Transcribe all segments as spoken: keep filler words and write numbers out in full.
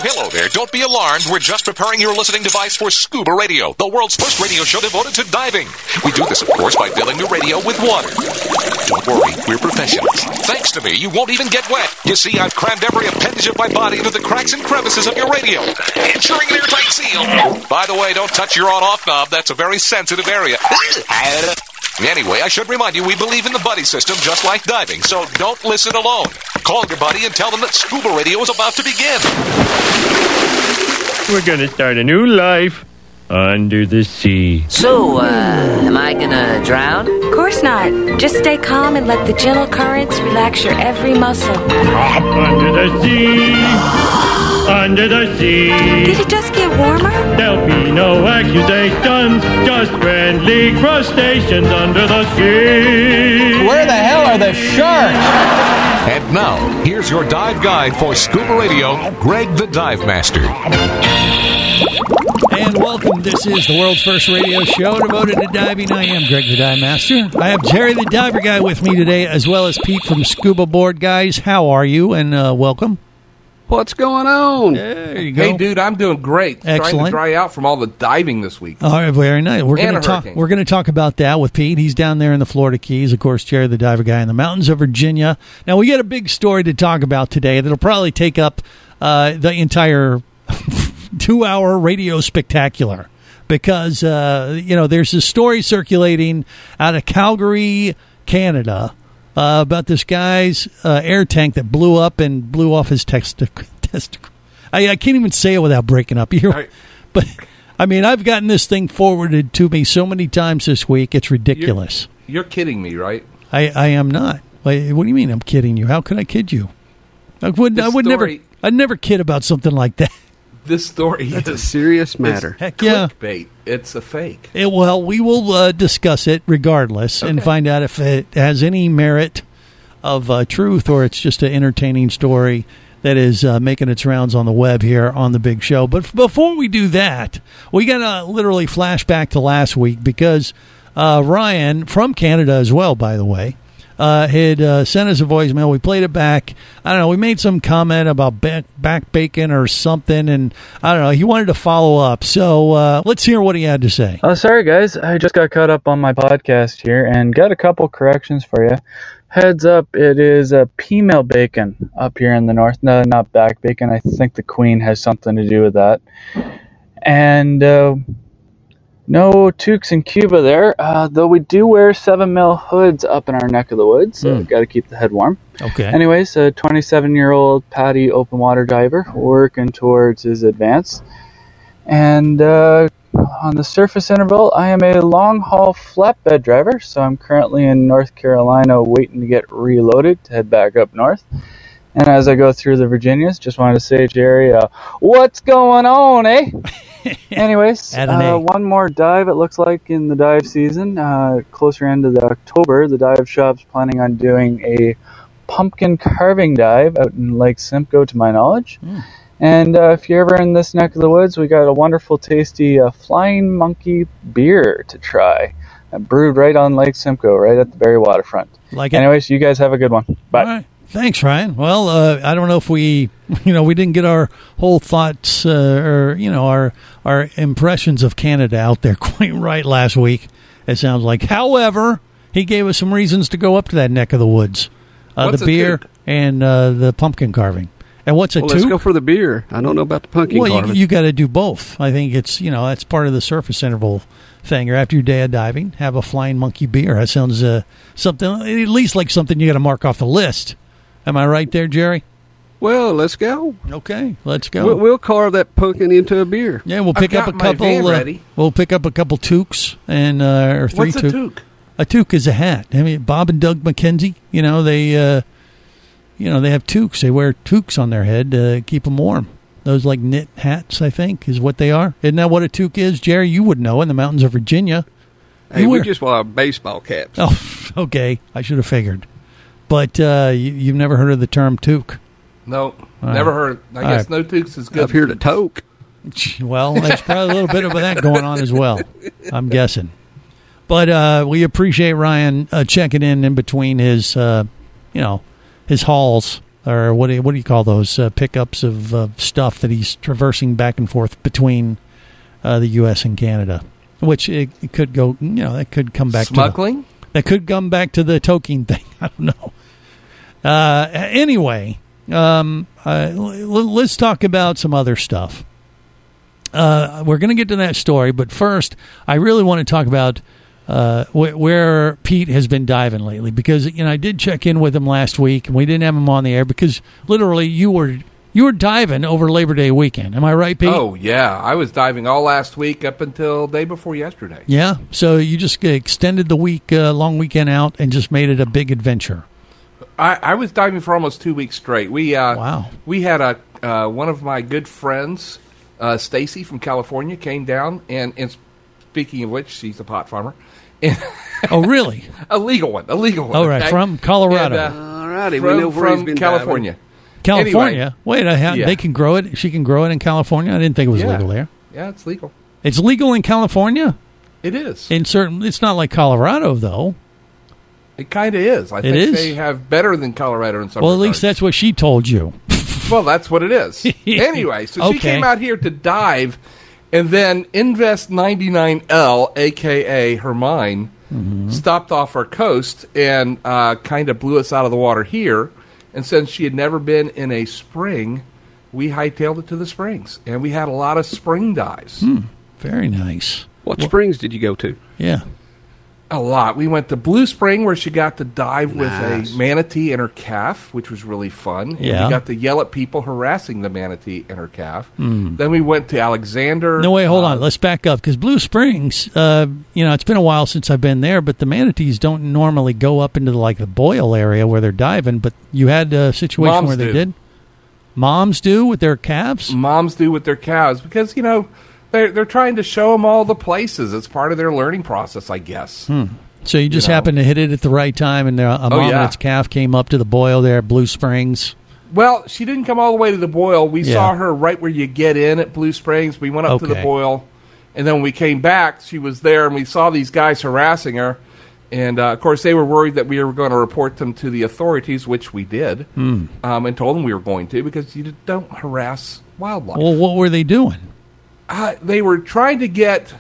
Hello there. Don't be alarmed. We're just preparing your listening device for Scuba Radio, the world's first radio show devoted to diving. We do this, of course, by filling the radio with water. Don't worry, we're professionals. Thanks to me, you won't even get wet. You see, I've crammed every appendage of my body into the cracks and crevices of your radio, ensuring an airtight seal. By the way, don't touch your on-off knob. That's a very sensitive area. Anyway, I should remind you, we believe in the buddy system just like diving, so don't listen alone. Call your buddy and tell them that Scuba Radio is about to begin. We're going to start a new life under the sea. So, uh, am I gonna drown? Of course not. Just stay calm and let the gentle currents relax your every muscle. Under the sea, under the sea. Did it just get warmer? There'll be no accusations, just friendly crustaceans under the sea. Where the hell are the sharks? And now, here's your dive guide for Scuba Radio, Greg the Dive Master. And welcome. This is the world's first radio show devoted to diving. I am Greg the Dive Master. I have Jerry the Diver Guy with me today, as well as Pete from Scuba Board. Guys, how are you? And uh, welcome. What's going on? There you go. Hey, dude, I'm doing great. Excellent. Trying to dry out from all the diving this week. All right, very nice. We're going And to a talk. hurricane. We're going to talk about that with Pete. He's down there in the Florida Keys. Of course, Jerry the Diver Guy in the mountains of Virginia. Now we got a big story to talk about today that'll probably take up uh, the entire two-hour radio spectacular. Because, uh, you know, there's a story circulating out of Calgary, Canada, uh, about this guy's uh, air tank that blew up and blew off his testicle. Testicle. I, I can't even say it without breaking up. You Right. But, I mean, I've gotten this thing forwarded to me so many times this week. It's ridiculous. You're, you're kidding me, right? I, I am not. Wait, what do you mean I'm kidding you? How could I kid you? I would, This I would story- never I'd never kid about something like that. This story That's a is serious matter. Heck yeah. clickbait. It's a fake. It, well, we will uh, discuss it regardless and Okay. find out if it has any merit of uh, truth or it's just an entertaining story that is uh, making its rounds on the web here on the big show. But f- before we do that, we got to literally flash back to last week because uh, Ryan, from Canada as well, by the way, Uh, had uh, sent us a voicemail. We played it back. I don't know. We made some comment about back, back bacon or something, and I don't know. He wanted to follow up. So uh, let's hear what he had to say. Oh, sorry, guys. I just got caught up on my podcast here and got a couple corrections for you. Heads up, it is a female bacon up here in the north. No, not back bacon. I think the queen has something to do with that. And uh, no toques in Cuba there, uh, though we do wear seven mil hoods up in our neck of the woods, so Mm. got to keep the head warm. Okay. Anyways, a twenty-seven-year-old Patty open water diver working towards his advance. And uh, on the surface interval, I am a long-haul flatbed driver, so I'm currently in North Carolina waiting to get reloaded to head back up north. And as I go through the Virginias, just wanted to say, Jerry, uh, what's going on, eh? Anyways, Add an uh, A. one more dive, it looks like, in the dive season. Uh, closer into the October, the dive shop's planning on doing a pumpkin carving dive out in Lake Simcoe, to my knowledge. Mm. And uh, if you're ever in this neck of the woods, we got a wonderful, tasty uh, Flying Monkey beer to try. Uh, brewed right on Lake Simcoe, right at the Barrie waterfront. Like it. Anyways, you guys have a good one. Bye. All right. Thanks, Ryan. Well, uh, I don't know if we, you know, we didn't get our whole thoughts uh, or, you know, our our impressions of Canada out there quite right last week, it sounds like. However, he gave us some reasons to go up to that neck of the woods. Uh, What's the a beer toque? and uh, the pumpkin carving. And what's a Well, toque? let's go for the beer. I don't know about the pumpkin Well, you, carving. you got to do both. I think it's, you know, that's part of the surface interval thing. Or after your day of diving, have a Flying Monkey beer. That sounds uh, something, at least like something you got to mark off the list. Am I right there, Jerry? Well, let's go. Okay, let's go. We'll, we'll carve that pumpkin into a beer. Yeah, we'll I've pick up a got my van couple. Uh, ready. we'll pick up a couple toques and uh, or three What's a toques. toque? A toque is a hat. I mean, Bob and Doug McKenzie. You know they, uh, you know they have toques. They wear toques on their head to keep them warm. Those like knit hats, I think, is what they are. Isn't that what a toque is, Jerry? You would know in the mountains of Virginia. Hey, You we wear- just wear baseball caps. Oh, okay. I should have figured. But uh, you, you've never heard of the term toque. No, All never right. heard. I All guess right. no toques is good. Up here to toke. Well, there's probably a little bit of that going on as well, I'm guessing. But uh, we appreciate Ryan uh, checking in in between his, uh, you know, his hauls or what do you, what do you call those uh, pickups of uh, stuff that he's traversing back and forth between uh, the U S and Canada, which it, it could go, you know, that could come back Smuggling? to the, that could come back to the Tokine thing. I don't know. Uh, anyway, um, uh, l- let's talk about some other stuff. Uh, we're going to get to that story, but first, I really want to talk about uh, wh- where Pete has been diving lately, because you know I did check in with him last week, and we didn't have him on the air because literally you were you were diving over Labor Day weekend. Am I right, Pete? Oh, yeah. I was diving all last week up until day before yesterday. Yeah. So you just extended the week, uh, long weekend out, and just made it a big adventure. I, I was diving for almost two weeks straight. We uh, wow. We had a uh, one of my good friends. Uh, Stacy from California came down, and, and speaking of which, she's a pot farmer. Oh, really? A legal one, a legal one. All right, okay? from Colorado. And, uh, All righty, from, we know where he's from been California. diving. California? Anyway, Wait, I have, yeah. they can grow it? She can grow it in California? I didn't think it was Yeah. legal there. Yeah, it's legal. It's legal in California? It is. In certain, it's not like Colorado, though. It kind of is. I It think is? they have better than Colorado in some Well, at regards. least that's what she told you. Well, that's what it is. Anyway, so she Okay. came out here to dive, and then Invest ninety-nine L, a k a. Hermine, Mm-hmm. stopped off our coast and uh, kind of blew us out of the water here. And since she had never been in a spring, we hightailed it to the springs. And we had a lot of spring dives. Hmm. Very nice. What springs did you go to? Yeah. A lot. We went to Blue Spring, where she got to dive Nice. with a manatee and her calf, which was really fun. And Yeah. we got to yell at people harassing the manatee and her calf. Then we went to Alexander. Hmm. No, wait, hold uh, on. Let's back up, because Blue Springs, uh, you know, it's been a while since I've been there, but the manatees don't normally go up into, the, like, the Boyle area where they're diving, but you had a situation Moms where they do. did? Moms do with their calves? Moms do with their cows because, you know, they're, they're trying to show them all the places. It's part of their learning process, I guess. Hmm. So you just You know. happened to hit it at the right time, and there, a mom yeah. and its calf came up to the Boyle there at Blue Springs. Well, she didn't come all the way to the Boyle. We Yeah. saw her right where you get in at Blue Springs. We went up to the Okay. Boyle, and then when we came back, she was there, and we saw these guys harassing her. And, uh, of course, they were worried that we were going to report them to the authorities, which we did, Hmm. um, and told them we were going to because you don't harass wildlife. Well, what were they doing? Uh, they were trying to get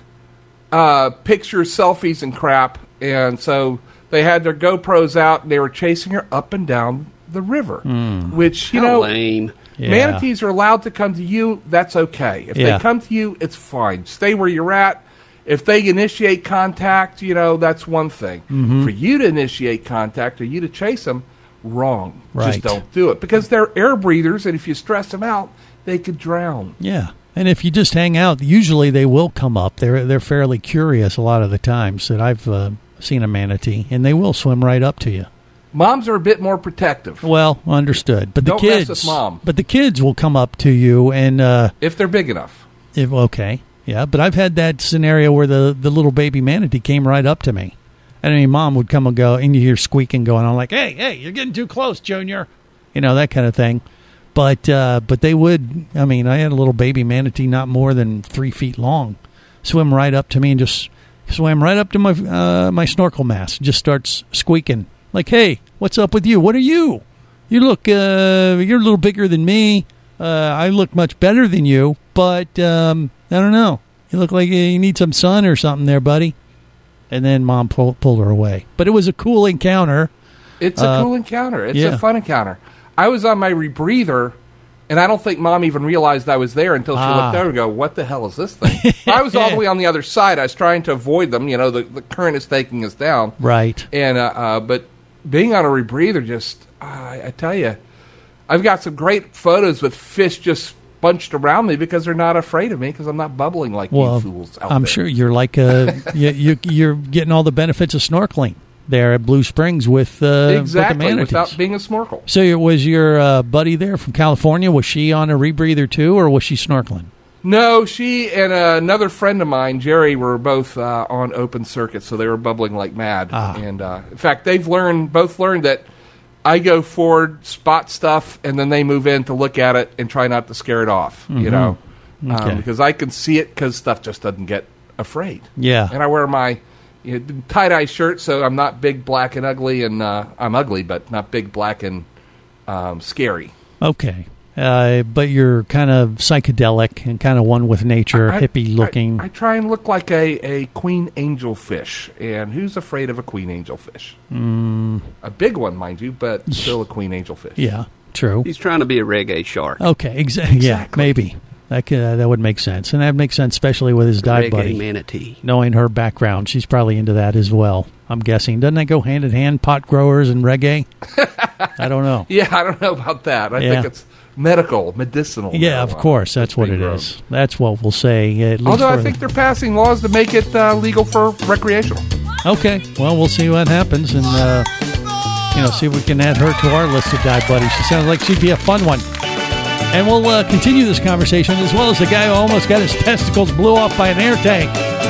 uh, pictures, selfies, and crap, and so they had their GoPros out, and they were chasing her up and down the river, which, you How know, lame. Yeah. manatees are allowed to come to you. That's okay. If Yeah. they come to you, it's fine. Stay where you're at. If they initiate contact, you know, that's one thing. Mm-hmm. For you to initiate contact or you to chase them, wrong. Right. Just don't do it. Because they're air breathers, and if you stress them out, they could drown. Yeah. And if you just hang out, usually they will come up. They're they're fairly curious a lot of the times that I've uh, seen a manatee, and they will swim right up to you. Moms are a bit more protective. Well, understood. But the Don't mess kids, with Mom. but the kids will come up to you, and uh, If they're big enough. if, okay, yeah. But I've had that scenario where the the little baby manatee came right up to me, and I mean, Mom would come and go, and you hear squeaking going on, like, "Hey, hey, you're getting too close, Junior," you know, that kind of thing. But uh, but they would. I mean, I had a little baby manatee, not more than three feet long, swim right up to me and just swam right up to my uh, my snorkel mask. Just starts squeaking like, "Hey, what's up with you? What are you? You look uh, you're a little bigger than me. Uh, I look much better than you, but um, I don't know. You look like you need some sun or something there, buddy." And then Mom pull, pulled her away. But it was a cool encounter. It's a Uh, cool encounter. It's yeah. a fun encounter. I was on my rebreather, and I don't think Mom even realized I was there until she Ah. looked over and go, "What the hell is this thing?" I was all the way on the other side. I was trying to avoid them. You know, the, the current is taking us down. Right. And uh, uh, but being on a rebreather, just I, I tell you, I've got some great photos with fish just bunched around me because they're not afraid of me because I'm not bubbling like Well, you fools out I'm there. sure you're like uh, you, you, you're getting all the benefits of snorkeling there at Blue Springs with, uh, exactly with the manatees. without being a snorkel. So your- was your uh, buddy there from California, was she on a rebreather too, or was she snorkeling? No, she and uh, another friend of mine, Jerry, were both uh, on open circuit, so they were bubbling like mad. Ah. And uh, in fact, they've learned both learned that I go forward, spot stuff, and then they move in to look at it and try not to scare it off. You know, Okay. um, because I can see it because stuff just doesn't get afraid. Yeah. And I wear my you know, tie dye shirt, so I'm not big, black, and ugly, and uh, I'm ugly, but not big, black, and um, scary. Okay. Uh, but you're kind of psychedelic and kind of one with nature, I- hippie looking. I, I try and look like a, a queen angelfish. And who's afraid of a queen angelfish? Mm, A big one, mind you, but still a queen angelfish. yeah, true. He's trying to be a reggae shark. Okay, exa- yeah, Exactly. maybe. That could, uh, that would make sense. And that makes sense, especially with his dive reggae buddy. manatee. Knowing her background, she's probably into that as well, I'm guessing. Doesn't that go hand in hand, pot growers and reggae? I don't know. Yeah, I don't know about that. I Yeah. think it's medical, medicinal. Yeah, of marijuana course. That's that's what being it grown. is. That's what we'll say. At least Although I for- think they're passing laws to make it uh, legal for recreational. Okay, well, we'll see what happens, and uh, you know, see if we can add her to our list of dive buddies. She sounds like she'd be a fun one. And we'll uh, continue this conversation, as well as the guy who almost got his testicles blew off by an air tank.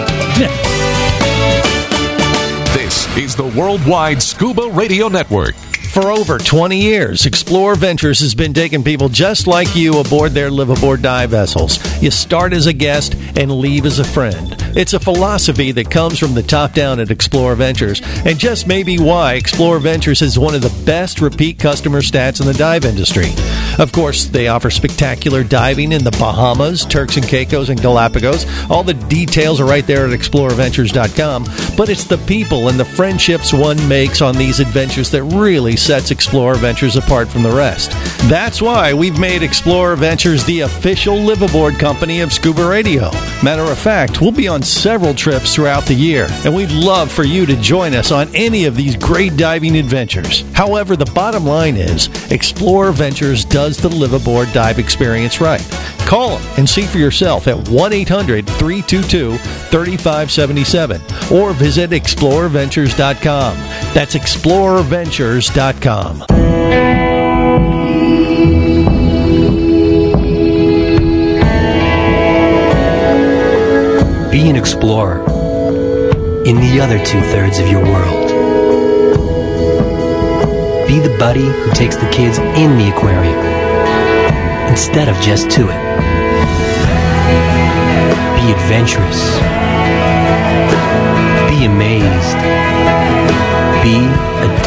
This is the Worldwide Scuba Radio Network. For over twenty years, Explore Ventures has been taking people just like you aboard their live-aboard dive vessels. You start as a guest and leave as a friend. It's a philosophy that comes from the top down at Explore Ventures, and just may be why Explore Ventures is one of the best repeat customer stats in the dive industry. Of course, they offer spectacular diving in the Bahamas, Turks and Caicos, and Galapagos. All the details are right there at explorer ventures dot com, but it's the people and the friendships one makes on these adventures that really sets Explorer Ventures apart from the rest. That's why we've made Explorer Ventures the official live-aboard company of Scuba Radio. Matter of fact, we'll be on several trips throughout the year, and we'd love for you to join us on any of these great diving adventures. However, the bottom line is, Explorer Ventures does the live-aboard dive experience right. Call them and see for yourself at one eight hundred three two two three five seven seven or visit explorer ventures dot com. That's explorer ventures dot com. Be an explorer in the other two-thirds of your world. Be the buddy who takes the kids in the aquarium instead of just to it. Be adventurous. Be amazed. Be a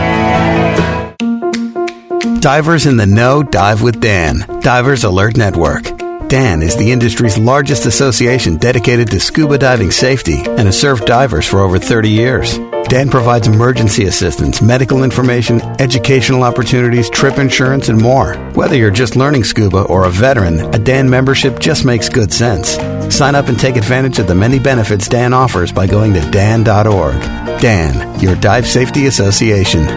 diver. Divers in the know dive with Dan, Divers Alert Network. Dan is the industry's largest association dedicated to scuba diving safety and has served divers for over thirty years. Dan provides emergency assistance, medical information, educational opportunities, trip insurance, and more. Whether you're just learning scuba or a veteran, a Dan membership just makes good sense. Sign up and take advantage of the many benefits Dan offers by going to dan dot org. Dan, your dive safety association.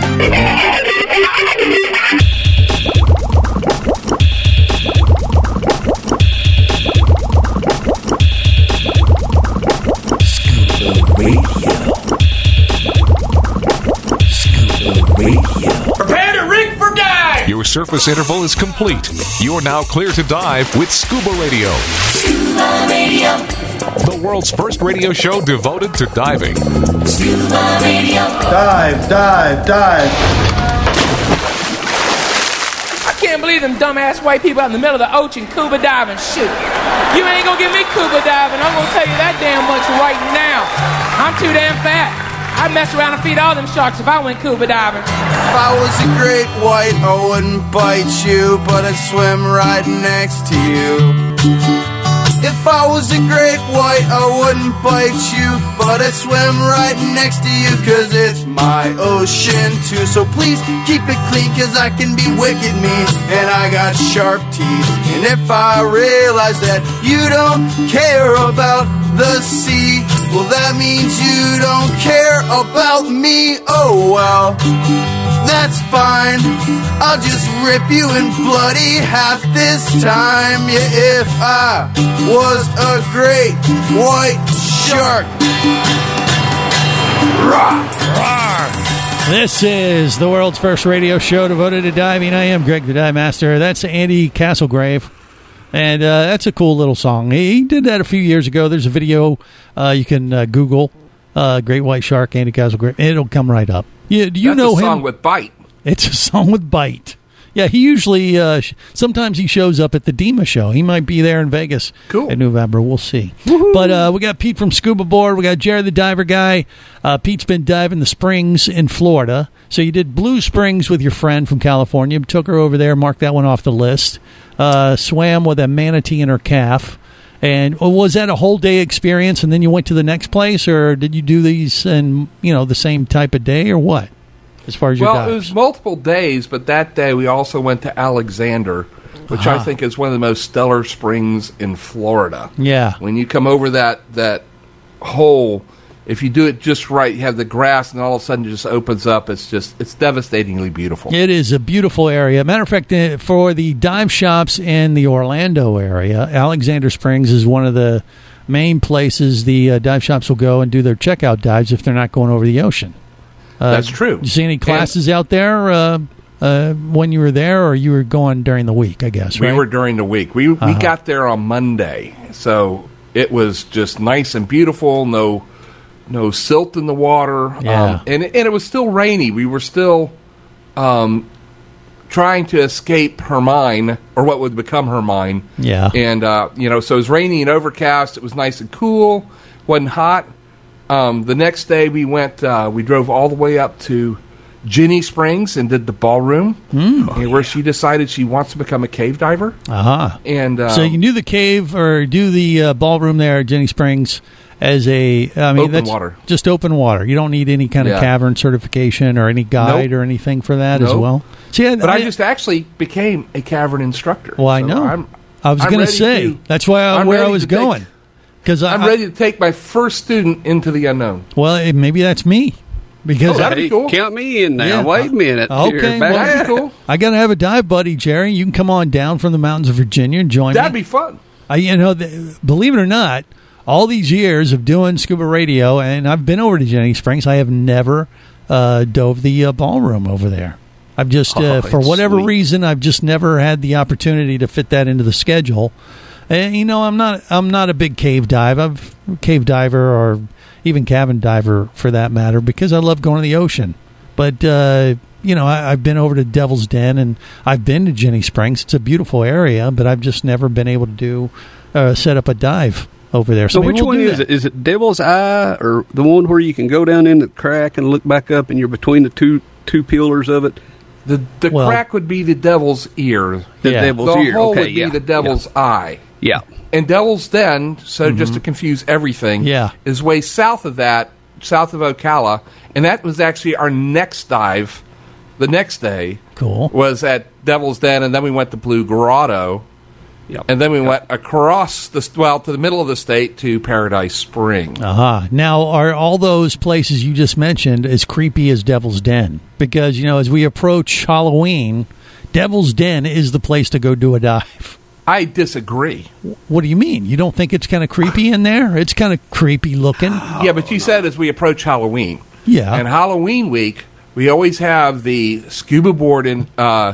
Prepare to rig for dive! Your surface interval is complete. You're now clear to dive with Scuba Radio. Scuba Radio. The world's first radio show devoted to diving. Scuba Radio. Dive, dive, dive. I can't believe them dumbass white people out in the middle of the ocean scuba diving. Shoot. You ain't gonna get me scuba diving. I'm gonna tell you that damn much right now. I'm too damn fat. I'd mess around and feed all them sharks if I went scuba diving. If I was a great white, I wouldn't bite you, but I'd swim right next to you. If I was a great white, I wouldn't bite you, but I'd swim right next to you, cause it's my ocean too. So please keep it clean, cause I can be wicked mean, and I got sharp teeth. And if I realize that you don't care about the sea, well that means you don't care about me. Oh well, that's fine. I'll just rip you in bloody half this time. Yeah, if I was a great white shark. Rawr. Rawr. This is the world's first radio show devoted to diving. I am Greg the Dive Master. That's Andy Castlegrave. And uh, that's a cool little song. He did that a few years ago. There's a video uh, you can uh, Google, uh, Great White Shark, Andy Castlegrave. It'll come right up. You, do you That's know a song him? with bite. It's a song with bite. Yeah, he usually, uh, sh- sometimes he shows up at the D E M A show. He might be there in Vegas cool. in November. We'll see. But uh, we got Pete from Scuba Board. We got Jerry the Diver Guy. Uh, Pete's been diving the springs in Florida. So you did Blue Springs with your friend from California. Took her over there, marked that one off the list. Uh, swam with a manatee in her calf. And was that a whole day experience and then you went to the next place, or did you do these in, you know, the same type of day, or what? As far as your well, dives? it was multiple days, but that day we also went to Alexander, which Uh-huh. I think is one of the most stellar springs in Florida. Yeah. When you come over that that hole, if you do it just right, you have the grass, and all of a sudden it just opens up. It's just it's devastatingly beautiful. It is a beautiful area. Matter of fact, uh, for the dive shops in the Orlando area, Alexander Springs is one of the main places the uh, dive shops will go and do their checkout dives if they're not going over the ocean. Uh, That's true. Did you see any classes out there uh, uh, when you were there, or you were going during the week, I guess, We right? were during the week. We Uh-huh. we got there on Monday, so it was just nice and beautiful. No no silt in the water, Yeah. um, and and it was still rainy. We were still um, trying to escape Hermine, or what would become Hermine. Yeah. And uh, you know, so it was rainy and overcast. It was nice and cool. Wasn't hot. Um, the next day we went. Uh, we drove all the way up to Ginny Springs and did the ballroom, Mm. and where she decided she wants to become a cave diver. Uh-huh. And uh, so you can do the cave or do the uh, ballroom there at Jenny Springs as a I mean Open that's water. just open water. You don't need any kind of Yeah. cavern certification or any guide Nope. or anything for that as Nope. well. See, I, but I, just actually became a cavern instructor. well, I So know. I'm, I was I'm going to ready say to- that's why I, I'm where I ready was to take- going because I'm ready to take my first student into the unknown. Well, eh, maybe that's me because Oh, that'd be cool. Count me in now. Yeah. Wait a minute. Okay, Here, well, back- That'd be cool. I got to have a dive buddy, Jerry. You can come on down from the mountains of Virginia and join That'd me. be fun. I, you know, the, believe it or not, all these years of doing scuba radio, and I've been over to Jenny Springs, I have never uh, dove the uh, ballroom over there. I've just, uh, Oh, for it's whatever sweet. reason, I've just never had the opportunity to fit that into the schedule. And you know, I'm not, I'm not a big cave dive. I'm a cave diver, or even cabin diver for that matter, because I love going to the ocean. But uh, you know, I, I've been over to Devil's Den, and I've been to Jenny Springs. It's a beautiful area, but I've just never been able to do uh, set up a dive over there. So maybe which we'll one do is that. it? Is it Devil's Eye, or the one where you can go down in the crack and look back up, and you're between the two two pillars of it? The the Well- crack would be the devil's ear. The Yeah. Devil's the Ear. hole Okay, would be yeah, the devil's eye. yeah. And Devil's Den, so just to confuse everything, Yeah. is way south of that, south of Ocala, and that was actually our next dive. The next day Cool. was at Devil's Den, and then we went to Blue Grotto, Yep. and then we went across the well to the middle of the state to Paradise Spring. Uh-huh. Now, are all those places you just mentioned as creepy as Devil's Den? Because, you know, as we approach Halloween, Devil's Den is the place to go do a dive. I disagree. What do you mean? You don't think it's kind of creepy in there? It's kind of creepy looking. Yeah, but you said as we approach Halloween. Yeah. And Halloween week, we always have the scuba boarding, uh,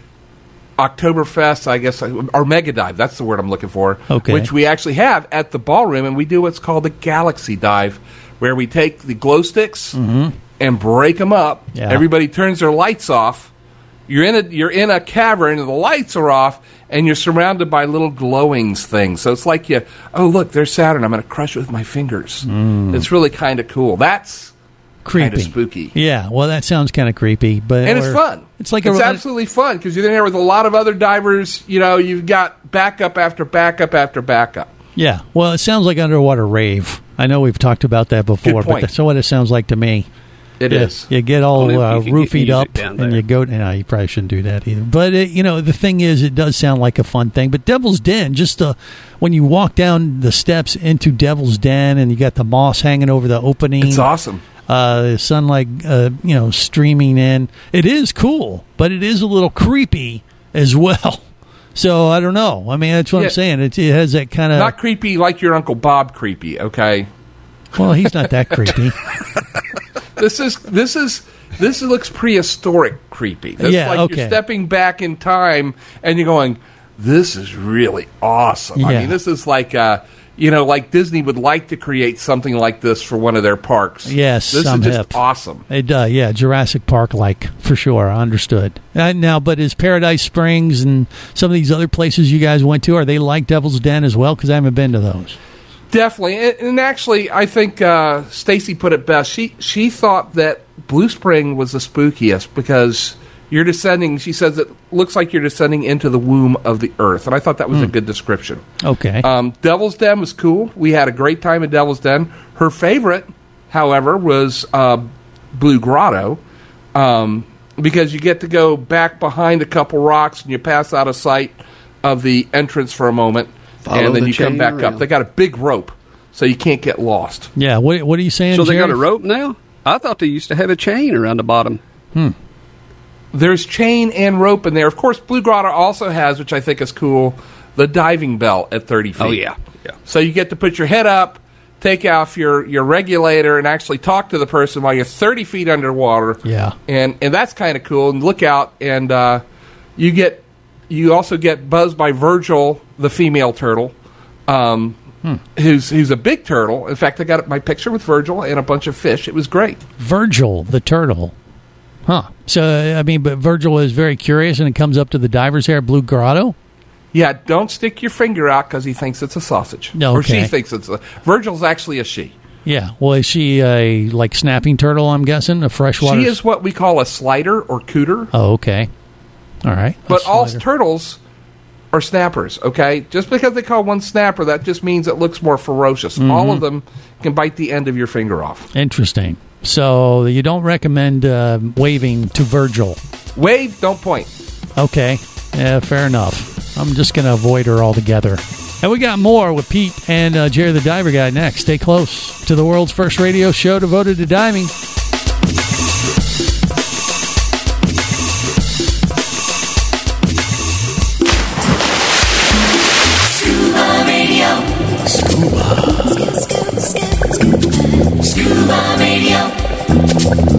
Oktoberfest, I guess, or Mega Dive. That's the word I'm looking for. Okay. Which we actually have at the ballroom, and we do what's called the Galaxy Dive, where we take the glow sticks and break them up. Yeah. Everybody turns their lights off. You're in a you're in a cavern, and the lights are off, and you're surrounded by little glowing things. So it's like you, oh look, there's Saturn. I'm going to crush it with my fingers. It's really kind of cool. That's Creepy. kind of spooky. Yeah, well, that sounds kind of creepy. but And it's or- fun. It's like it's a, absolutely fun because you're in there with a lot of other divers. You know, you've got backup after backup after backup. Yeah, well, it sounds like underwater rave. I know we've talked about that before, Good but point. that's what it sounds like to me. It you, is. You get all Only if uh, you can get roofied music up, down and there. you go. No, you probably shouldn't do that either. But it, you know, the thing is, it does sound like a fun thing. But Devil's Den, just uh, when you walk down the steps into Devil's Den, and you got the moss hanging over the opening. It's awesome. Uh, sunlight, uh, you know, streaming in. It is cool, but it is a little creepy as well. So I don't know. I mean, that's what Yeah. I'm saying. It, it has that kind of. Not creepy like your Uncle Bob creepy, okay? Well, he's not that creepy. This is this is this looks prehistoric creepy. This Yeah, is like okay. you're stepping back in time and you're going, this is really awesome. I Yeah. mean, this is like uh, you know, like Disney would like to create something like this for one of their parks. Yes, this I'm is just hip. awesome. It uh, yeah, Jurassic Park like for sure. Understood. Uh, now, but is Paradise Springs and some of these other places you guys went to, are they like Devil's Den as well? Because I haven't been to those. Definitely, and, and actually, I think uh, Stacy put it best. She she thought that Blue Spring was the spookiest because you're descending. She says it looks like you're descending into the womb of the earth, and I thought that was Hmm. a good description. Okay. Um, Devil's Den was cool. We had a great time at Devil's Den. Her favorite, however, was uh, Blue Grotto, um, because you get to go back behind a couple rocks and you pass out of sight of the entrance for a moment. Follow and then the you come chain back around. up. They got a big rope, so you can't get lost. Yeah, what, what are you saying, So they Jerry? got a rope now? I thought they used to have a chain around the bottom. Hmm. There's chain and rope in there. Of course, Blue Grotto also has, which I think is cool, the diving bell at thirty feet. Oh, yeah. Yeah. So you get to put your head up, take off your, your regulator, and actually talk to the person while you're thirty feet underwater. Yeah. And and that's kind of cool. And look out, and uh, you get you also get buzzed by Virgil, the female turtle, um, Hmm. who's who's a big turtle. In fact, I got my picture with Virgil and a bunch of fish. It was great. Virgil, the turtle. Huh. So, I mean, but Virgil is very curious and it comes up to the divers here at Blue Grotto? Yeah, don't stick your finger out because he thinks it's a sausage. No, Or okay. she thinks it's a... Virgil's actually a she. Yeah. Well, is she a, like, snapping turtle, I'm guessing? A freshwater? She is what we call a slider or cooter. Oh, okay. All right. A But all slider. turtles are snappers, okay? Just because they call one snapper, that just means it looks more ferocious. Mhm. All of them can bite the end of your finger off. Interesting. So, you don't recommend uh, waving to Virgil? Wave, don't point. Okay. Yeah, fair enough. I'm just going to avoid her altogether. And we got more with Pete and uh, Jerry the Diver Guy next. Stay close to the world's first radio show devoted to diving. Scuba Radio. Scuba. Scuba Radio.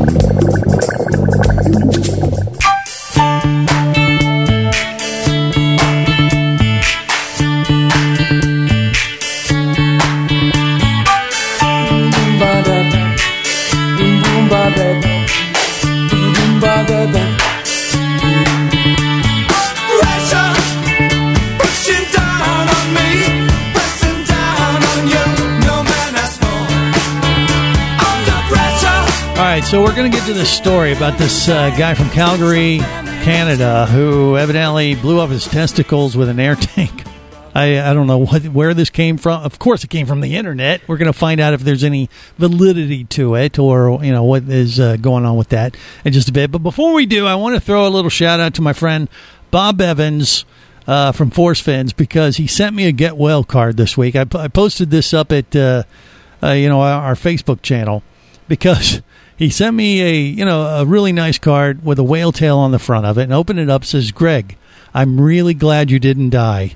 Pressure pushing down on me, pressing down on you. No man has fallen under pressure. All right, so we're going to get to this story about this uh, guy from Calgary, Canada, who evidently blew up his testicles with an air tank. I, I don't know what, where this came from. Of course, it came from the internet. We're going to find out if there's any validity to it or, you know, what is uh, going on with that in just a bit. But before we do, I want to throw a little shout out to my friend Bob Evans uh, from Force Fins because he sent me a Get Well card this week. I, I posted this up at, uh, uh, you know, our, our Facebook channel because he sent me a, you know, a really nice card with a whale tail on the front of it and opened it up, says, Greg, I'm really glad you didn't die.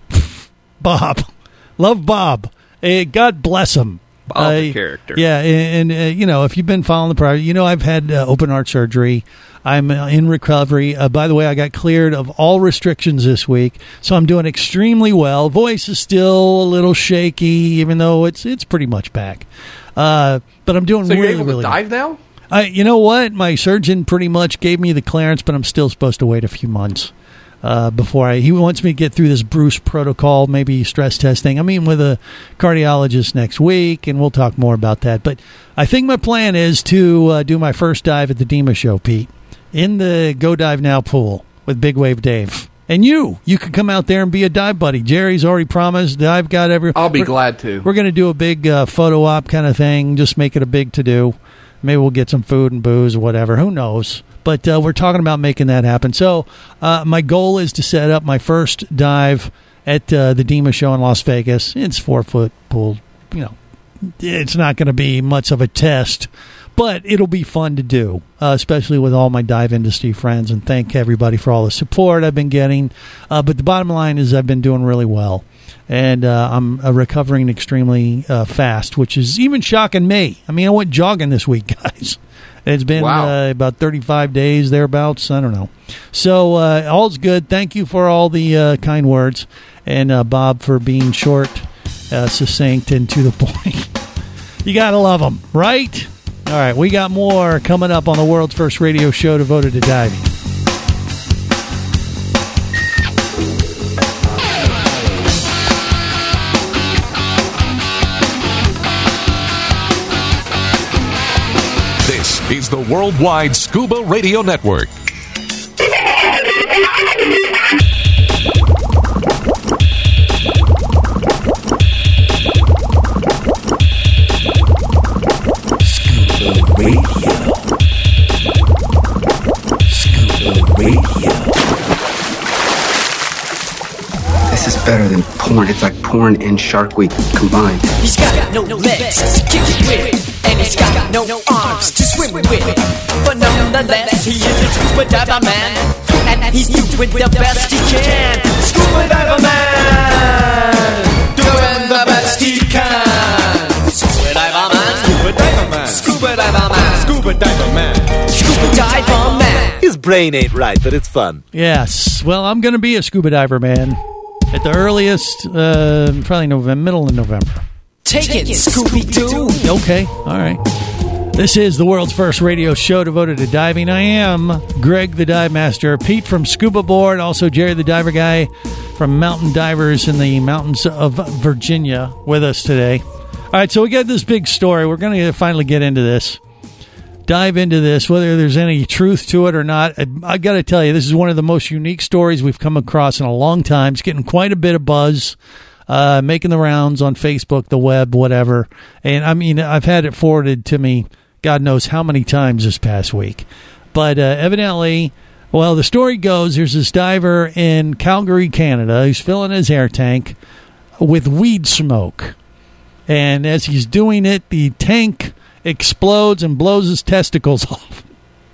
Bob. Love Bob. Uh, God bless him. Bob's a Uh, character. Yeah, and, and uh, you know, if you've been following the project, you know I've had uh, open heart surgery. I'm uh, in recovery. Uh, by the way, I got cleared of all restrictions this week, so I'm doing extremely well. Voice is still a little shaky, even though it's it's pretty much back. Uh, but I'm doing So really, you're able to really dive now? I, you know what? My surgeon pretty much gave me the clearance, but I'm still supposed to wait a few months uh, before I. He wants me to get through this Bruce protocol, maybe stress testing. I'm meeting with a cardiologist next week, and we'll talk more about that. But I think my plan is to uh, do my first dive at the Dima Show, Pete, in the Go Dive Now pool with Big Wave Dave. And you, you can come out there and be a dive buddy. Jerry's already promised. I've got every. I'll be we're- glad to. We're going to do a big uh, photo op kind of thing. Just make it a big to do. Maybe we'll get some food and booze or whatever. Who knows? But uh, we're talking about making that happen. So uh, my goal is to set up my first dive at uh, the Dima Show in Las Vegas. It's four foot pool. You know, it's not going to be much of a test, but it'll be fun to do, uh, especially with all my dive industry friends. And thank everybody for all the support I've been getting. Uh, but the bottom line is I've been doing really well. And uh, I'm uh, recovering extremely uh, fast, which is even shocking me. I mean, I went jogging this week, guys. It's been Wow. uh, about thirty-five days, thereabouts. I don't know. So uh, all's good. Thank you for all the uh, kind words. And uh, Bob for being short uh, succinct and to the point. You got to love them, right? All right, we got more coming up on the world's first radio show devoted to diving. This is the Worldwide Scuba Radio Network. Radio. Scuba Radio. This is better than porn. It's like porn and Shark Week combined. He's got no legs to kick it with, and he's got no arms to swim with. But nonetheless, he is a scuba diver man, and he's doing the best he can. Scuba diver man, doing the best he can. Scuba diver man, scuba diver man, scuba diver man, scuba diver man, scuba diver man. His brain ain't right, but it's fun. Yes. Well, I'm going to be a scuba diver, man. At the earliest, uh, probably November, middle of November. Take it, Scooby-Doo. Okay, all right. This is the world's first radio show devoted to diving. I am Greg the Dive Master, Pete from Scuba Board, also Jerry the Diver Guy from Mountain Divers in the mountains of Virginia with us today. All right, so we got this big story. We're going to finally get into this. Dive into this, whether there's any truth to it or not. I, I got to tell you, this is one of the most unique stories we've come across in a long time. It's getting quite a bit of buzz, uh, making the rounds on Facebook, the web, whatever. And I mean, I've had it forwarded to me, God knows how many times this past week. But uh, evidently, well, the story goes, there's this diver in Calgary, Canada, who's filling his air tank with weed smoke. And as he's doing it, the tank explodes and blows his testicles off.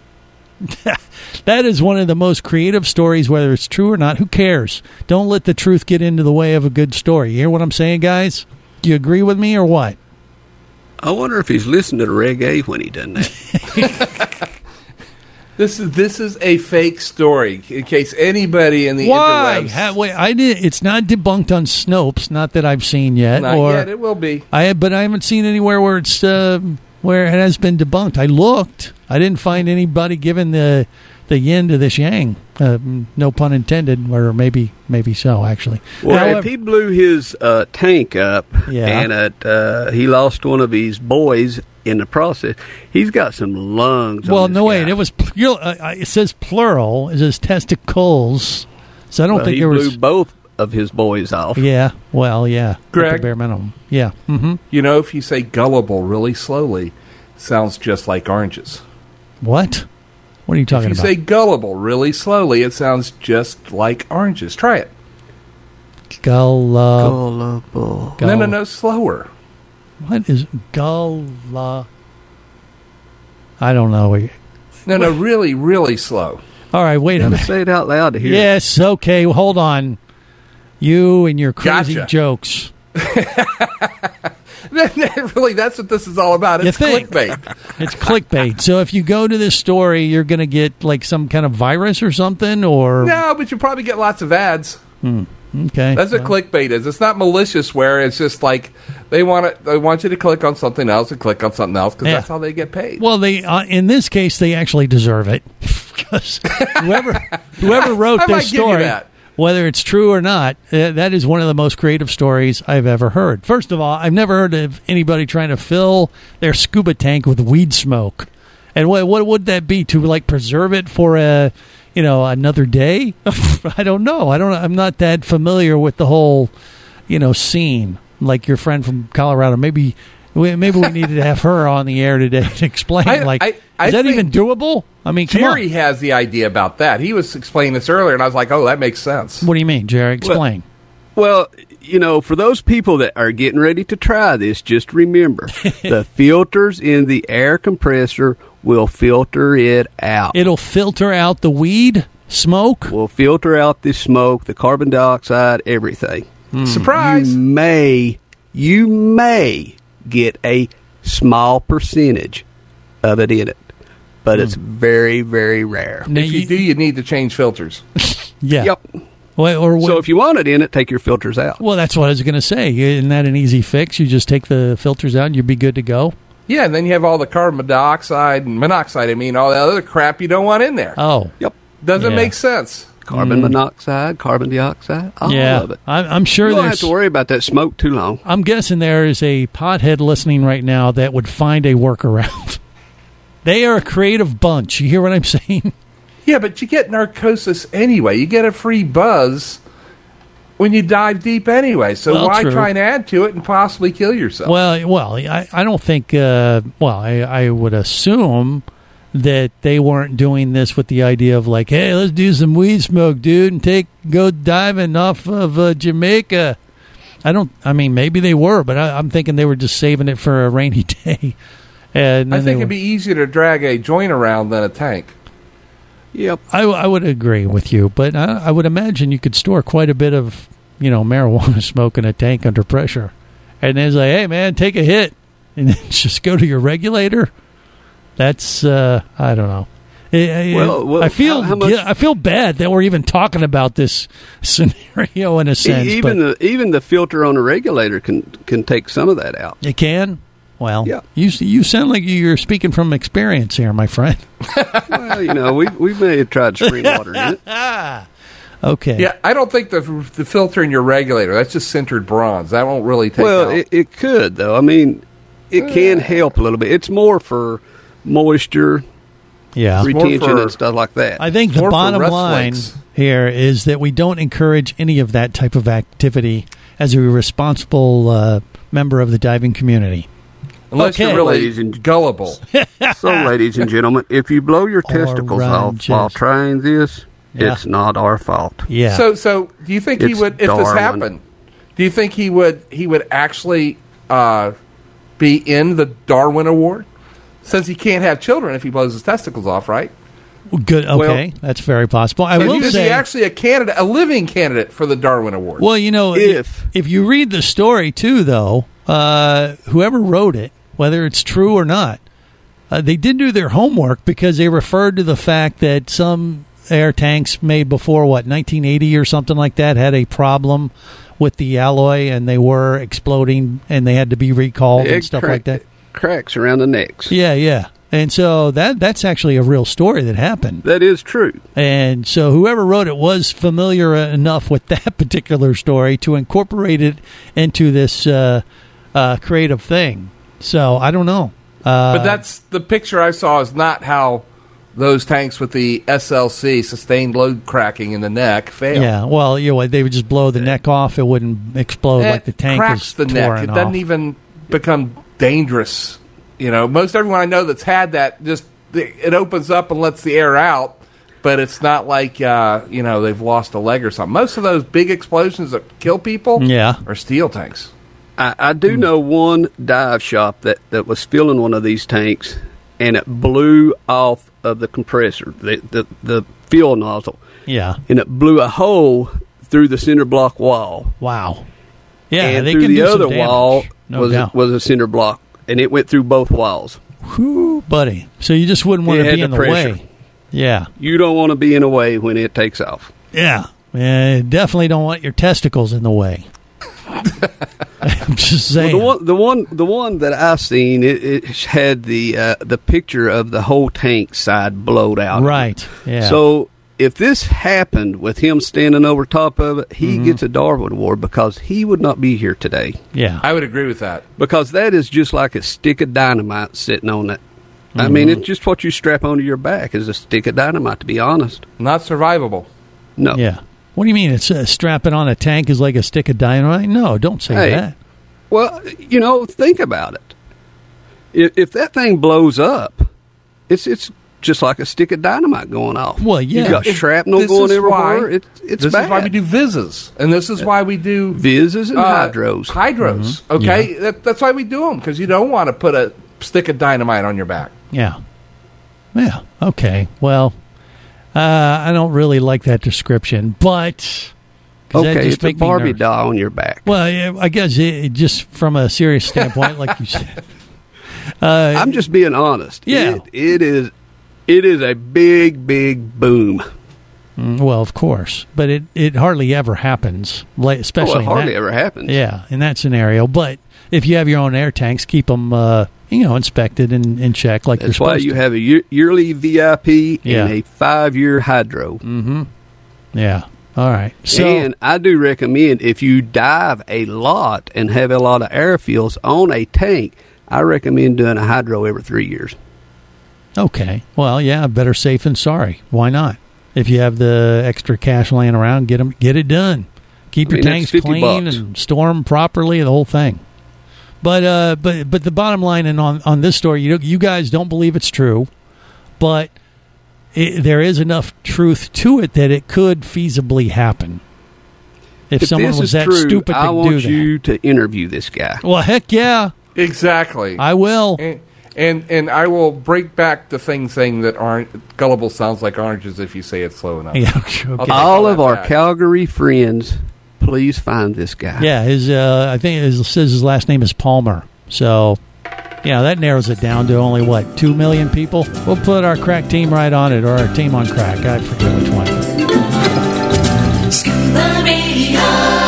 That is one of the most creative stories, whether it's true or not. Who cares? Don't let the truth get into the way of a good story. You hear what I'm saying, guys? Do you agree with me or what? I wonder if he's listening to reggae when he done that. This is this is a fake story. In case anybody in the Why? interwebs, Ha, wait, I did. It's not debunked on Snopes. Not that I've seen yet. not or, yet. It will be. I but I haven't seen anywhere where it's uh, where it has been debunked. I looked. I didn't find anybody giving the the yin to this yang. Uh, no pun intended, or maybe maybe so actually. Well, However, if he blew his uh, tank up Yeah. and it, uh, he lost one of his boys in the process, he's got some lungs. well, on this no guy. wait. It was pl- uh, it says plural. It says testicles. So I don't Well, think he there blew was. both of his boys off. Yeah. Well, yeah. At Greg? the bare minimum. Yeah. Mm-hmm. You know, if you say gullible really slowly, it sounds just like oranges. What? What are you talking If you about? say gullible really slowly, it sounds just like oranges. Try it. Gullible. Gullible. No, no, no, slower. What is gulla? I don't know. No, no, really, really slow. All right, wait a Gotta minute. say it out loud to hear. Yes, okay. Well, hold on. You and your crazy Gotcha. jokes. Really, that's what this is all about. You It's think? clickbait. It's clickbait. So if you go to this story, you're going to get like some kind of virus or something, or No, but you probably get lots of ads. Hmm. Okay, That's what clickbait is. It's not malicious where it's just like they want it. They want you to click on something else and click on something else because Yeah. that's how they get paid. Well, they uh, in this case they actually deserve it because whoever whoever wrote I might this give you story, that. whether it's true or not, uh, that is one of the most creative stories I've ever heard. First of all, I've never heard of anybody trying to fill their scuba tank with weed smoke. And what what would that be, to like preserve it for a you know another day? I don't know. I don't. I'm not that familiar with the whole you know scene. Like your friend from Colorado, maybe we, maybe we needed to have her on the air today to explain. I- like, I- I is that think even doable? I mean, come Jerry on. has the idea about that. He was explaining this earlier, and I was like, "Oh, that makes sense." What do you mean, Jerry? Explain. Well, you know, for those people that are getting ready to try this, just remember the filters in the air compressor will filter it out. It'll filter out the weed smoke. Will filter out the smoke, the carbon dioxide, everything. Surprise! You may, you may get a small percentage of it in it, but it's very, very rare. Now If you you- do, you need to change filters. Yeah. Yep. Well, or so if you want it in it, take your filters out. Well, that's what I was going to say. Isn't that an easy fix? You just take the filters out and you'd be good to go? Yeah, and then you have all the carbon dioxide and monoxide, I mean, all the other crap you don't want in there. Oh. Yep. Doesn't Yeah. make sense. Carbon Mm. monoxide, carbon dioxide, all yeah. of it. I'm, I'm sure You don't there's... have to worry about that smoke too long. I'm guessing there is a pothead listening right now that would find a workaround. They are a creative bunch. You hear what I'm saying? Yeah, but you get narcosis anyway. You get a free buzz when you dive deep anyway. So Well, why true. try and add to it and possibly kill yourself? Well, well, I, I don't think. Uh, well, I, I would assume that they weren't doing this with the idea of like, hey, let's do some weed smoke, dude, and take go diving off of uh, Jamaica. I don't. I mean, maybe they were, but I, I'm thinking they were just saving it for a rainy day. And I then think they it'd were- be easier to drag a joint around than a tank. Yep. I, I would agree with you, but I, I would imagine you could store quite a bit of, you know, marijuana smoke in a tank under pressure. And it's like, hey, man, take a hit and then just go to your regulator. That's, uh, I don't know. I- I- Well, well, I feel how- how much- yeah, I feel bad that we're even talking about this scenario in a sense. E- even but the even the filter on a regulator can can take some of that out. it can. Well, Yeah. you you sound like you're speaking from experience here, my friend. Well, you know, we we may have tried spring water in it. Okay. Yeah, I don't think the the filter in your regulator, that's just sintered bronze. That won't really take Well, out. it, it could though. I mean, it can help a little bit. It's more for moisture, Yeah. retention, for- and stuff like that. I think the More for bottom rust line flakes. here is that we don't encourage any of that type of activity as a responsible uh, member of the diving community. Unless okay. you're really Ladies and- gullible. So, ladies and gentlemen, if you blow your testicles off Oranges. while trying this, Yeah. it's not our fault. Yeah. So, so do you think he It's would, if this Darwin. happened, do you think he would he would actually uh, be in the Darwin Award? Since he can't have children if he blows his testicles off, right? Good. Okay, that's very possible. I So will is say, he actually a candidate, a living candidate for the Darwin Award? well, you know, if if you read the story too, though, uh, whoever wrote it, whether it's true or not, uh, they did do their homework because they referred to the fact that some air tanks made before what nineteen eighty or something like that had a problem with the alloy and they were exploding and they had to be recalled It and stuff crack- like that. Cracks around the necks. Yeah, yeah. And so that that's actually a real story that happened. That is true. And so whoever wrote it was familiar enough with that particular story to incorporate it into this uh, uh, creative thing. So I don't know. Uh, but that's the picture I saw is not how those tanks with the S L C, sustained load cracking in the neck, fail. yeah. Well, you know, they would just blow the neck off. It wouldn't explode It like the tank cracks is the neck. torn It off. doesn't even become dangerous. You know, most everyone I know that's had that just it opens up and lets the air out, but it's not like uh, you know they've lost a leg or something. Most of those big explosions that kill people, Yeah. are steel tanks. I, I do know one dive shop that, that was filling one of these tanks, and it blew off of the compressor, the the, the fuel nozzle. Yeah. And it blew a hole through the cinder block wall. Wow. Yeah, and they through can the do some other damage, wall no was doubt. was a cinder block, and it went through both walls. Whew, buddy. So you just wouldn't want It to had be in the pressure. way. Yeah. You don't want to be in the way when it takes off. Yeah. Yeah, definitely don't want your testicles in the way. I'm just saying. Well, the one, the one, the one that I seen, it, it had the uh, the picture of the whole tank side blowed out. Right. Yeah. So if this happened with him standing over top of it, he Mhm. gets a Darwin Award because he would not be here today. Yeah. I would agree with that. Because that is just like a stick of dynamite sitting on that. I Mm-hmm. mean, it's just what you strap onto your back is a stick of dynamite, to be honest. Not survivable. No. Yeah. What do you mean? It's uh, strapping on a tank is like a stick of dynamite? No, don't say Hey, that. Well, you know, think about it. If, if that thing blows up, it's it's just like a stick of dynamite going off. Well, yeah. You got If- shrapnel this going is everywhere. why- It, it's this bad. is why we do Vizzes, and this is why we do Vizzes and uh, hydros. Hydros, Mm-hmm. okay? That, that's why we do them, because you don't want to put a stick of dynamite on your back. Yeah. Yeah. Okay. Well, uh, I don't really like that description, but 'cause that Okay, just it's a make me Barbie nervous. doll on your back. Well, yeah, I guess it, it just from a serious standpoint, like you said. Uh, I'm just being honest. Yeah. It, it is. It is a big, big boom. Mm, well, of course, but it, it hardly ever happens, like, especially oh, it hardly in that, ever happens. Yeah, in that scenario. But if you have your own air tanks, keep them, uh, you know, inspected and, and checked like That's you're why supposed you to. have a year, yearly V I P Yeah. and a five-year hydro. Mm-hmm. Yeah. All right. So, and I do recommend if you dive a lot and have a lot of air fills on a tank, I recommend doing a hydro every three years. okay. Well, yeah, better safe than sorry. Why not? If you have the extra cash laying around, get them, get it done. Keep I your mean, tanks that's fifty clean bucks. and store them properly, the whole thing. But uh, but but the bottom line, and on on this story, you you guys don't believe it's true, but it, there is enough truth to it that it could feasibly happen. If, If someone this was is that true, stupid I to want do that, you to interview this guy. well, heck yeah, Exactly. I will. And, and and I will break back the thing saying that orange, gullible sounds like oranges if you say it slow enough. Yeah, okay. I'll take All that of our back. Calgary friends, please find this guy. Yeah, his uh, I think his says his last name is Palmer. So, yeah, that narrows it down to only what two million people. We'll put our crack team right on it, or our team on crack. I forget which one. Scuba Radio.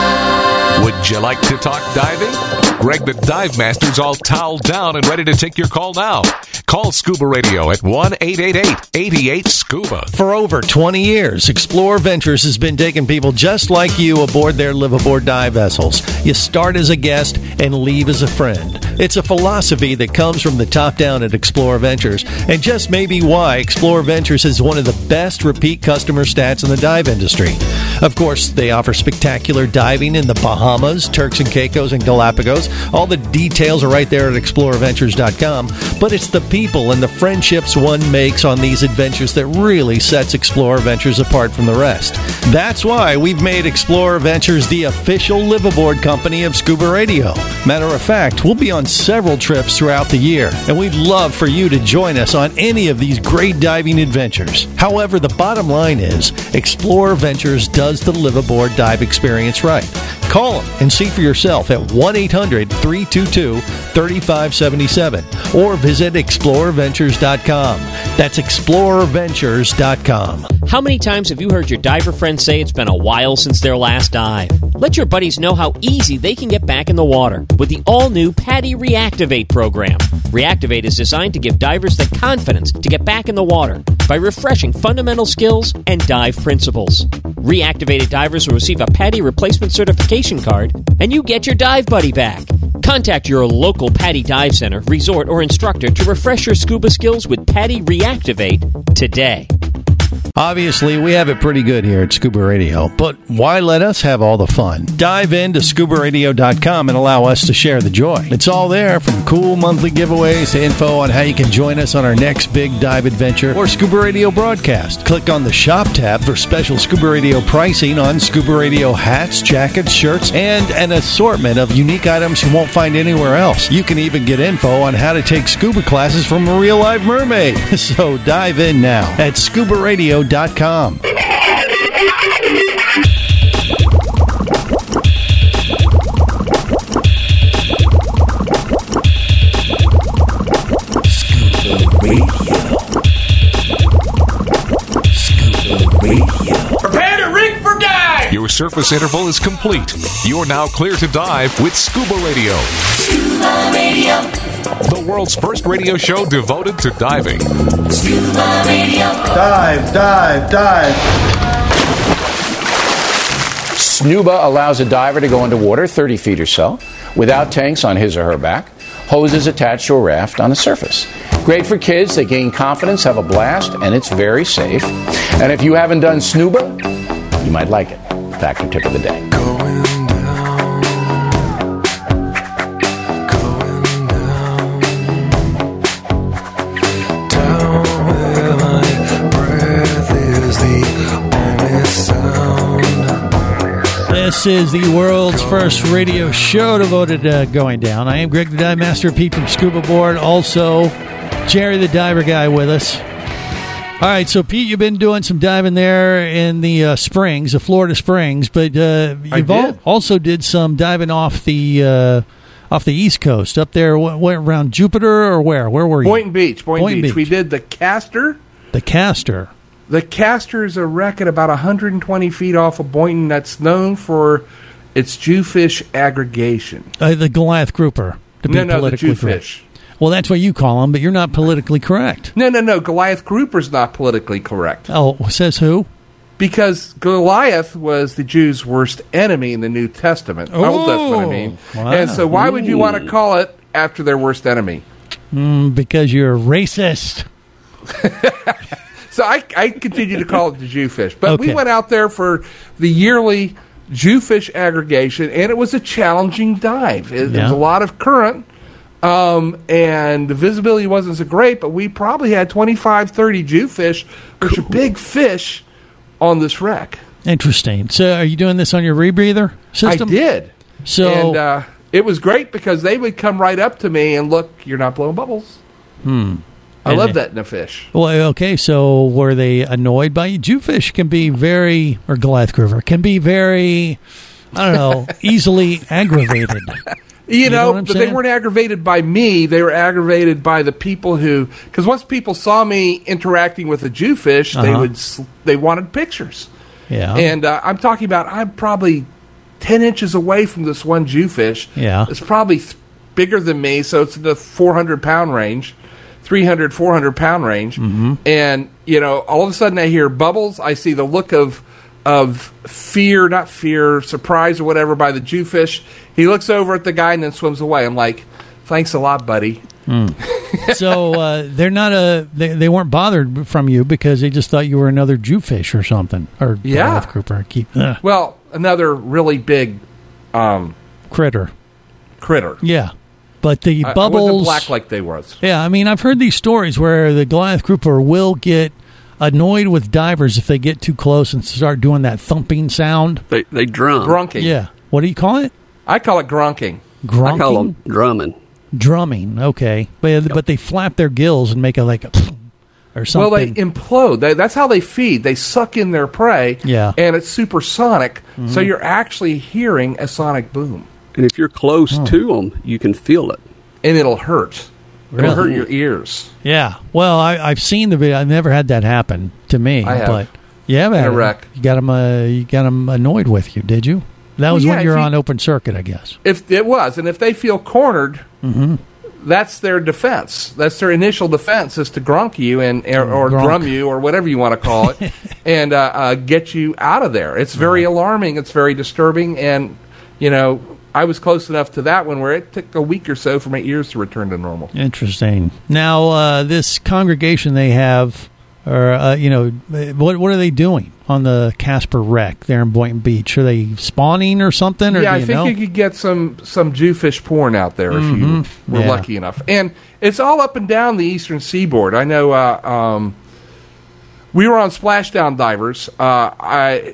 Would you like to talk diving? Greg the Dive Master's all toweled down and ready to take your call now. Call Scuba Radio at one eight eight eight, eight eight, SCUBA. For over twenty years, Explore Ventures has been taking people just like you aboard their live-aboard dive vessels. You start as a guest and leave as a friend. It's a philosophy that comes from the top down at Explore Ventures, and just maybe why Explore Ventures is one of the best repeat customer stats in the dive industry. Of course, they offer spectacular diving in the Bahamas, Turks and Caicos, and Galapagos. All the details are right there at explorer ventures dot com, but it's the people and the friendships one makes on these adventures that really sets Explorer Ventures apart from the rest. That's why we've made Explorer Ventures the official live-aboard company of Scuba Radio. Matter of fact, we'll be on several trips throughout the year, and we'd love for you to join us on any of these great diving adventures. However, the bottom line is, Explorer Ventures does the live-aboard dive experience right. Call them and see for yourself at one eight hundred, three two two, three five seven seven or visit explorer ventures dot com. That's explorer ventures dot com. How many times have you heard your diver friends say it's been a while since their last dive? Let your buddies know how easy they can get back in the water with the all-new PADI Reactivate program. Reactivate is designed to give divers the confidence to get back in the water by refreshing fundamental skills and dive principles. Reactivated divers will receive a PADI replacement certification card, and you get your dive buddy back. Contact your local PADI dive center, resort, or instructor to refresh your scuba skills with PADI Reactivate today. Obviously, we have it pretty good here at Scuba Radio, but why let us have all the fun? Dive into scuba radio dot com and allow us to share the joy. It's all there, from cool monthly giveaways to info on how you can join us on our next big dive adventure or Scuba Radio broadcast. Click on the Shop tab for special Scuba Radio pricing on Scuba Radio hats, jackets, shirts, and an assortment of unique items you won't find anywhere else. You can even get info on how to take scuba classes from a real-life mermaid. So dive in now at scuba radio dot com. Prepare to rig for dive! Your surface interval is complete. You're now clear to dive with Scuba Radio. Scuba Radio. The world's first radio show devoted to diving. Scuba Radio. Dive, dive, dive. Snuba allows a diver to go underwater thirty feet or so without tanks on his or her back, hoses attached to a raft on the surface. Great for kids. They gain confidence, have a blast, and it's very safe. And if you haven't done Snuba, you might like it. Factor tip of the day. This is the world's first radio show devoted to going down. I am Greg the Dive Master, Pete from Scuba Board. Also, Jerry the Diver Guy with us. All right, so Pete, you've been doing some diving there in the uh, Springs, the Florida Springs, but uh, you've al- also did some diving off the uh, off the East Coast, up there, what, what, around Jupiter or where? Where were you? Boynton Beach. Boynton, Boynton Beach. Beach. We did the Castor. The Castor. The Castor is a wreck at about one hundred twenty feet off of Boynton that's known for its Jewfish aggregation. Uh, the Goliath grouper. To be no, no, the politically Jewfish. correct. Well, that's what you call them, but you're not politically correct. No, no, no. Goliath grouper's not politically correct. Oh, says who? Because Goliath was the Jews' worst enemy in the New Testament. Oh, Old Testament, I mean. wow. And so why would you want to call it after their worst enemy? Mm, because you're racist. So I, I continue to call it the Jewfish. But Okay. we went out there for the yearly Jewfish aggregation, and it was a challenging dive. It, There was Yeah. a lot of current, um, and the visibility wasn't so great, but we probably had twenty-five, thirty Jewfish, which are big fish, on this wreck. Interesting. So are you doing this on your rebreather system? I did. So and uh, it was great because they would come right up to me and look, you're not blowing bubbles. Hmm. I And love they- that in a fish. Well, okay, so were they annoyed by you? Jewfish can be very, or Goliath grouper, can be very, I don't know, easily aggravated. You, You know know, what I'm but saying? they weren't aggravated by me. They were aggravated by the people who, because once people saw me interacting with a Jewfish, they Uh-huh. would s- they wanted pictures. Yeah. And uh, I'm talking about, I'm probably ten inches away from this one Jewfish. Yeah. It's probably th- bigger than me, so it's in the four hundred pound range, three hundred, four hundred pound range. Mm-hmm. And, you know, all of a sudden I hear bubbles. I see the look of of fear, not fear, surprise or whatever by the Jewfish. He looks over at the guy and then swims away. I'm like, thanks a lot, buddy. So uh, they're not a, they, they weren't bothered from you because they just thought you were another Jewfish or something. Or Yeah. Goliath grouper. I keep, uh, Well, another really big um, critter. critter. Yeah. But the I- I bubbles. wasn't black like they was. Yeah, I mean, I've heard these stories where the Goliath grouper will get annoyed with divers if they get too close and start doing that thumping sound. They they drum. Grunking. Yeah. What do you call it? I call it grunking. Grunking? I call them drumming. Drumming. Okay. But, but they flap their gills and make a like a or something. Well, they implode. They, that's how they feed. They suck in their prey. Yeah. And it's supersonic, so Mhm. you're actually hearing a sonic boom. And if you're close Oh. to them, you can feel it. And it'll hurt. It'll Really? hurt your ears. Yeah. Well, I, I've seen the video. I've never had that happen to me. I have. But yeah, In man, a wreck. you got them. Uh, you got them annoyed with you, did you? That was Well, yeah, when you were if you- on open circuit, I guess. If it was, and if they feel cornered, Mm-hmm. that's their defense. That's their initial defense is to grunk you and or, or Grunk. drum you or whatever you want to call it, and uh, uh, get you out of there. It's very alarming. It's very disturbing, and you know, I was close enough to that one where it took a week or so for my ears to return to normal. Interesting. Now, uh, this congregation they have, or uh, you know, what what are they doing on the Casper wreck there in Boynton Beach? Are they spawning or something? Or Yeah, do I you think know? you could get some some Jewfish porn out there if you Mhm. were Yeah. lucky enough. And it's all up and down the eastern seaboard. I know. Uh, um, we were on splashdown divers. Uh, I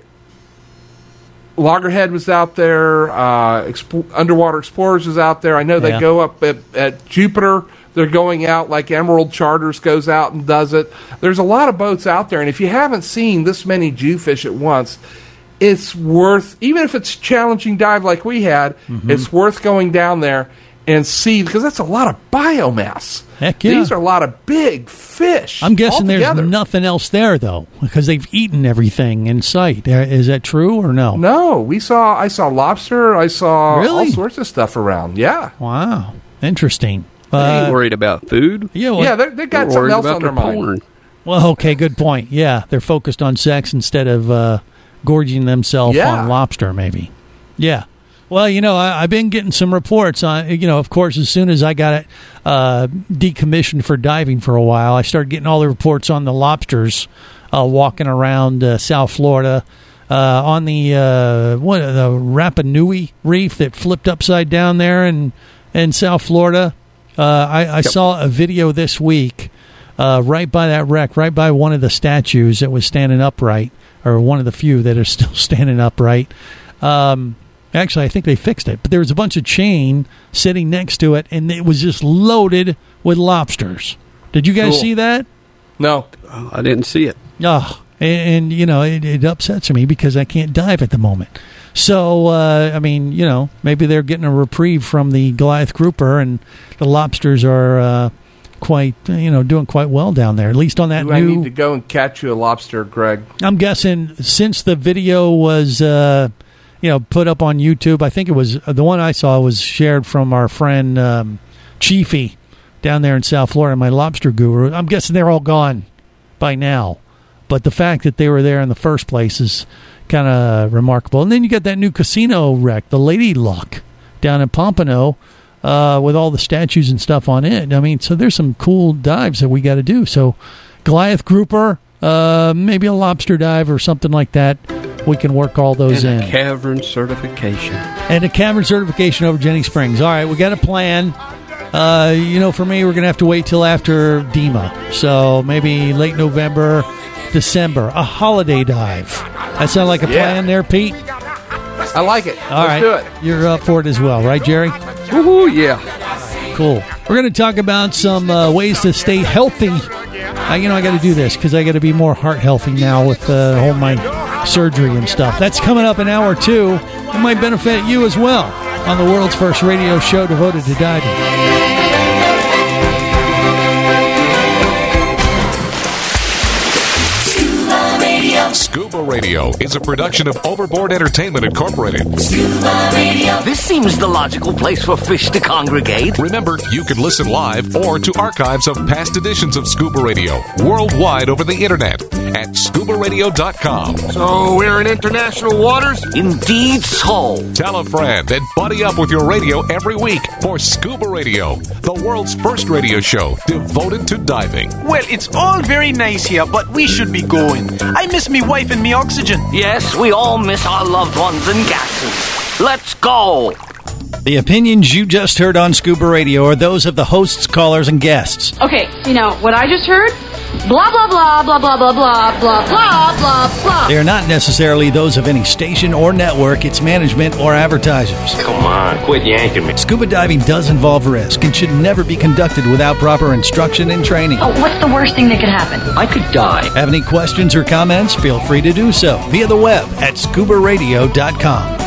Loggerhead was out there. Uh, Expo- Underwater Explorers was out there. I know they Yeah. go up at, at Jupiter. They're going out like Emerald Charters goes out and does it. There's a lot of boats out there, and if you haven't seen this many Jewfish at once, it's worth, even if it's a challenging dive like we had, Mhm. it's worth going down there and see, because that's a lot of biomass. Heck yeah. These are a lot of big fish. I'm guessing altogether. there's nothing else there though, because they've eaten everything in sight. Uh, Is that true or no? No, we saw. I saw lobster. I saw all Really? sorts of stuff around. Yeah. Wow, interesting. They ain't Uh, worried about food. yeah, well, yeah, they they got They're something worried else about on their their mind. porn. Well, okay, good point. Yeah, they're focused on sex instead of uh, gorging themselves Yeah. on lobster, maybe. Yeah. Well, you know, I, I've been getting some reports on, you know, of course, as soon as I got it uh, decommissioned for diving for a while, I started getting all the reports on the lobsters uh, walking around uh, South Florida. Uh, on the uh, what the Rapa Nui reef that flipped upside down there in, in South Florida. Uh, I, I saw a video this week uh, right by that wreck, right by one of the statues that was standing upright, or one of the few that are still standing upright. Um, actually, I think they fixed it, but there was a bunch of chain sitting next to it, and it was just loaded with lobsters. Did you guys Cool. see that? No. Oh, I didn't see it. Oh, and, and you know, it, it upsets me because I can't dive at the moment. So, uh, I mean, you know, maybe they're getting a reprieve from the Goliath grouper, and the lobsters are uh, quite, you know, doing quite well down there. At least on that Do I new. need to go and catch you a lobster, Greg? I'm guessing since the video was, uh, you know, put up on YouTube. I think it was the one I saw was shared from our friend um, Chiefy down there in South Florida, my lobster guru. I'm guessing they're all gone by now. But the fact that they were there in the first place is kind of remarkable. And then you got that new casino wreck, the Lady Luck, down in Pompano, uh, with all the statues and stuff on it. I mean, so there's some cool dives that we got to do. So Goliath grouper, uh, maybe a lobster dive or something like that. We can work all those and in. A cavern certification. And a cavern certification over Jenny Springs. All right, we got a plan. Uh, you know, for me, we're going to have to wait till after D E M A. So maybe late November, December, a holiday dive. That sound like a Yeah. plan there, Pete? I like it. All Let's right. do it. You're up for it as well, right, Jerry? Woohoo, yeah. Cool. We're going to talk about some uh, ways to stay healthy. Uh, you know, I got to do this because I got to be more heart healthy now with uh, all my surgery and stuff. That's coming up in hour two. It might benefit you as well on the world's first radio show devoted to diving. Scuba Radio is a production of Overboard Entertainment Incorporated. Scuba Radio. This seems the logical place for fish to congregate. Remember, you can listen live or to archives of past editions of Scuba Radio worldwide over the internet at scuba radio dot com. So we're in international waters? Indeed so. Tell a friend and buddy up with your radio every week for Scuba Radio, the world's first radio show devoted to diving. Well, it's all very nice here, but we should be going. I miss me wife and me oxygen. Yes, we all miss our loved ones and gases. Let's go. The opinions you just heard on Scuba Radio are those of the hosts, callers, and guests. Okay, you know, what I just heard? Blah, blah, blah, blah, blah, blah, blah, blah, blah, blah, blah. They are not necessarily those of any station or network, its management, or advertisers. Come on, quit yanking me. Scuba diving does involve risk and should never be conducted without proper instruction and training. Oh, what's the worst thing that could happen? I could die. Have any questions or comments? Feel free to do so via the web at scuba radio dot com.